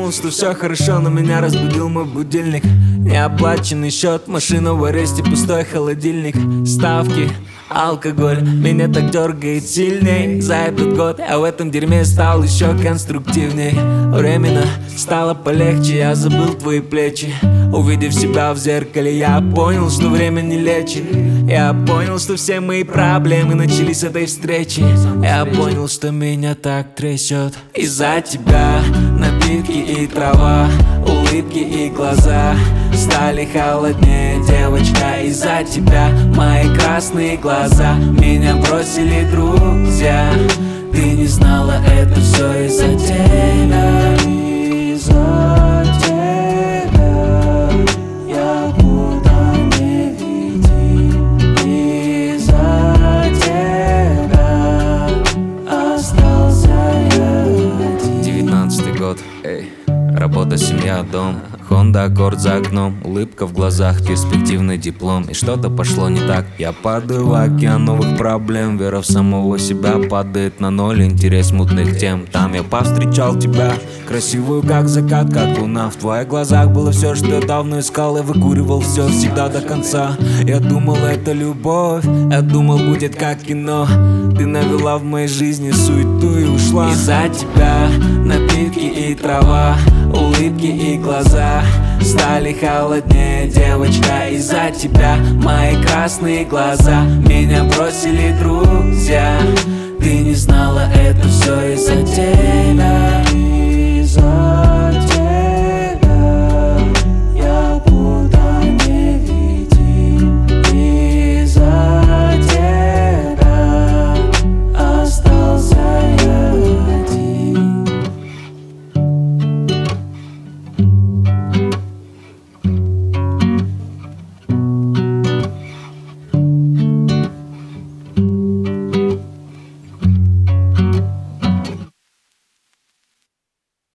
думал, что все хорошо, но меня разбудил мой будильник. Неоплаченный счет, машина в аресте, пустой холодильник. Ставки, алкоголь, меня так дергает сильней. За этот год я в этом дерьме стал еще конструктивней. Временно стало полегче, я забыл твои плечи. Увидев себя в зеркале, я понял, что время не лечит. Я понял, что все мои проблемы начались с этой встречи. Я понял, что меня так трясет из-за тебя. Напитки и трава, улыбки и глаза стали холоднее, девочка, из-за тебя. Мои красные глаза, меня бросили друзья. Ты не знала, это все из-за тебя. Из-за тебя я куда не видим. Из-за тебя остался я один. 19-й год, эй. Работа, семья, дом, Honda Accord за окном, улыбка в глазах, перспективный диплом. И что-то пошло не так. Я падаю в океан новых проблем. Вера в самого себя падает на ноль. Интерес мутных тем. Там я повстречал тебя, красивую как закат, как луна. В твоих глазах было все, что я давно искал. Я выкуривал все всегда до конца. Я думал, это любовь, я думал, будет как кино. Ты навела в моей жизни суету и ушла. Из-за тебя напитки и трава, улыбки и глаза стали холоднее, девочка, из-за тебя. Мои красные глаза, меня бросили друзья. Ты не знала, это все из-за тебя.